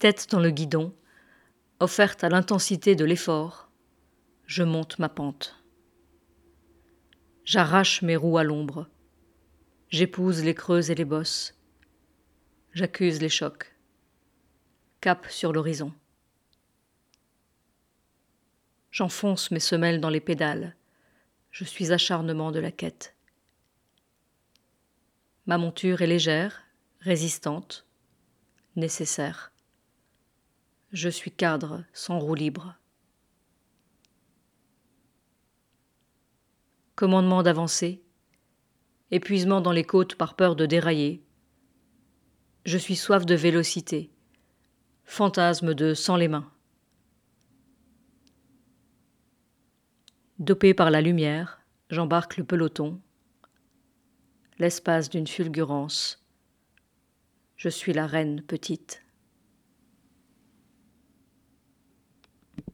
tête dans le guidon, offerte à l'intensité de l'effort, je monte ma pente. J'arrache mes roues à l'ombre. J'épouse les creux et les bosses. J'accuse les chocs. Cap sur l'horizon. J'enfonce mes semelles dans les pédales. Je suis acharnement de la quête. Ma monture est légère, résistante, nécessaire. Je suis cadre sans roue libre. Commandement d'avancer, épuisement dans les côtes par peur de dérailler. Je suis soif de vélocité, fantasme de sans les mains. Dopé par la lumière, j'embarque le peloton. L'espace d'une fulgurance. Je suis la reine petite.